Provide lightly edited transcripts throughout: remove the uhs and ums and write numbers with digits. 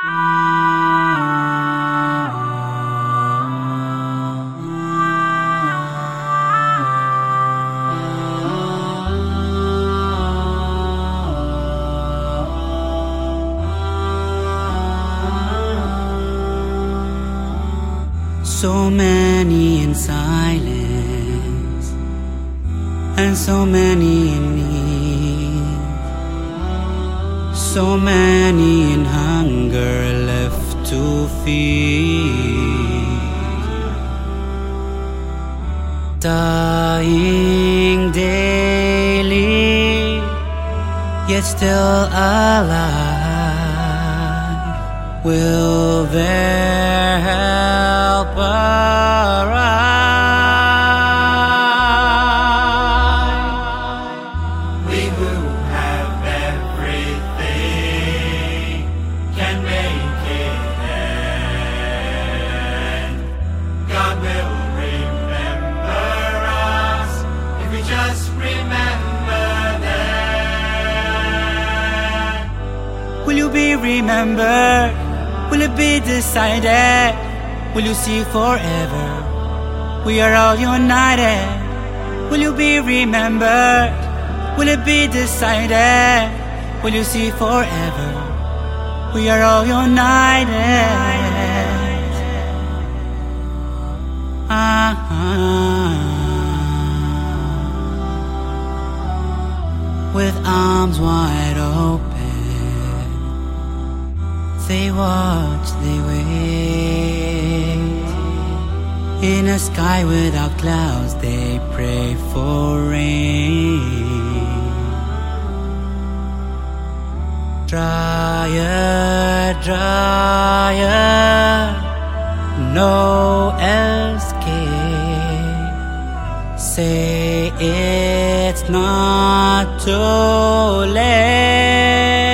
So many in silence, and so many in need, so many in hunger left to feed, dying daily, yet still alive. Will their help arrive? We who have everything can make it end. God will remember us if we just remember that. Will you be remembered? Will it be decided? Will you see forever? We are all united. Will you be remembered? Will it be decided? Will you see forever? We are all united. With arms wide open, they watch, they wait. In a sky without clouds, they pray for rain. Drier, drier, no escape. Say it's not too late.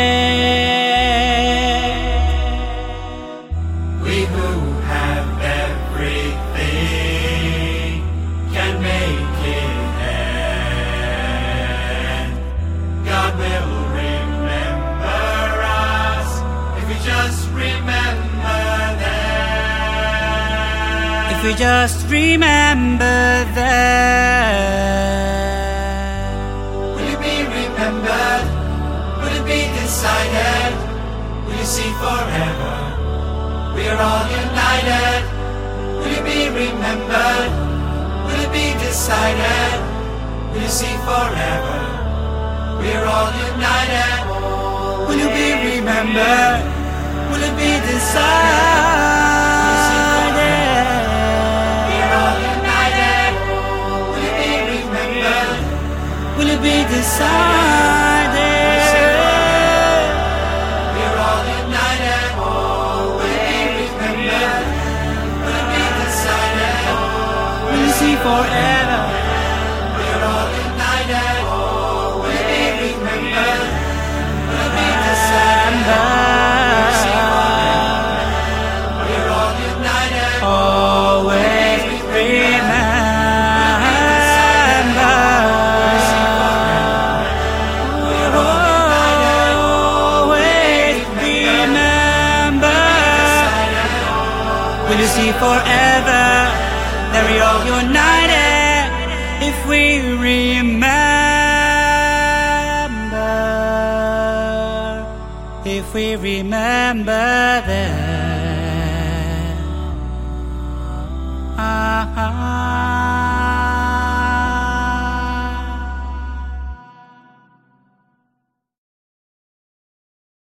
We who have everything can make it end. God will remember us if we just remember that. If we just remember that. Will you be remembered? Will it be decided? Will you see forever? We are all united. Will you be remembered? Will it be decided? Will you see forever? We are all united. Will you be remembered? Will it be decided? We are all united. Will you be remembered? Will it be decided? We are all united. Will it be remembered? Will it be decided? Will you see forever? We are all united. Will it be remembered? Will it be decided? We are all united. Always remember. Always remember. Will you see forever that we are united if we remember? If we remember that.